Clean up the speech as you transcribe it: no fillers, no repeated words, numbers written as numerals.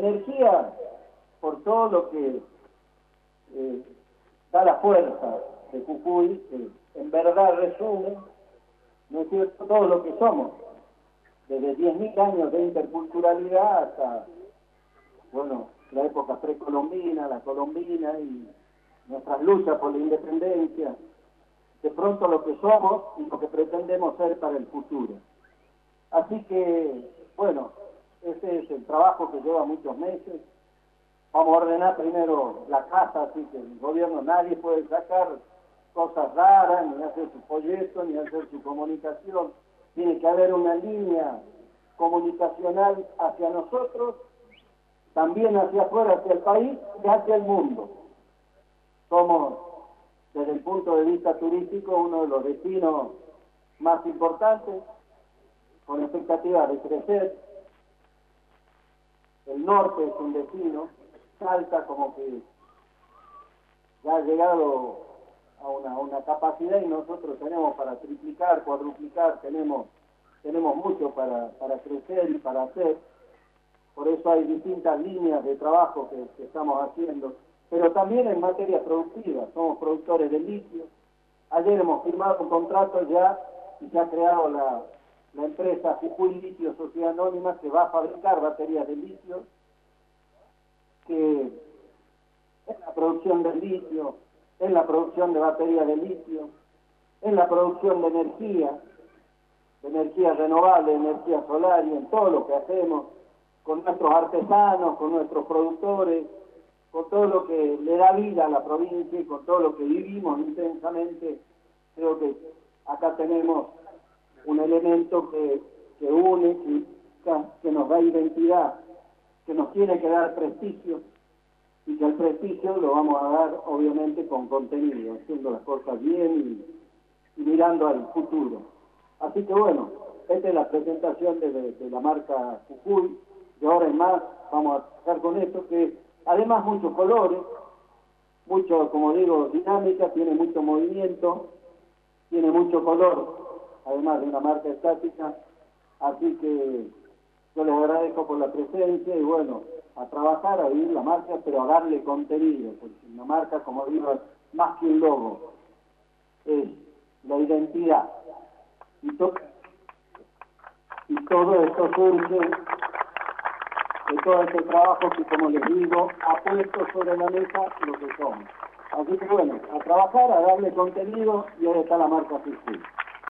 energía por todo lo que da la fuerza de Jujuy, que en verdad resume, ¿no es cierto?, todo lo que somos, desde 10.000 años de interculturalidad hasta, bueno, la época precolombina, la colombina y nuestras luchas por la independencia, de pronto lo que somos y lo que pretendemos ser para el futuro. Así que, bueno, ese es el trabajo que lleva muchos meses. Vamos a ordenar primero la casa, así que el gobierno, nadie puede sacar cosas raras, ni hacer su folleto, ni hacer su comunicación. Tiene que haber una línea comunicacional hacia nosotros, también hacia afuera, hacia el país y hacia el mundo. Somos, desde el punto de vista turístico, uno de los destinos más importantes, con expectativas de crecer. El norte es un destino, Salta como que ya ha llegado a una capacidad y nosotros tenemos para triplicar, cuadruplicar, tenemos mucho para crecer y para hacer. Por eso hay distintas líneas de trabajo que estamos haciendo, pero también en materia productiva. Somos productores de litio. Ayer hemos firmado un contrato ya y se ha creado la empresa Jujuy Litio Sociedad Anónima, que va a fabricar baterías de litio, que en la producción de litio, en la producción de baterías de litio, en la producción de energía renovable, energía solar, y en todo lo que hacemos, con nuestros artesanos, con nuestros productores, con todo lo que le da vida a la provincia y con todo lo que vivimos intensamente. Creo que acá tenemos un elemento que une, que nos da identidad, que nos tiene que dar prestigio, y que el prestigio lo vamos a dar obviamente con contenido, haciendo las cosas bien y mirando al futuro. Así que bueno, esta es la presentación de la marca Jujuy. De ahora en más vamos a trabajar con esto, que además muchos colores, mucho, como digo, dinámica, tiene mucho movimiento, tiene mucho color, además de una marca estática. Así que yo les agradezco por la presencia y bueno, a trabajar, a vivir la marca, pero a darle contenido, porque una marca, como digo, es más que un logo, es la identidad. Y todo esto surge de todo este trabajo que, como les digo, ha puesto sobre la mesa lo que somos. Así que bueno, a trabajar, a darle contenido, y ahí está la marca Jujuy.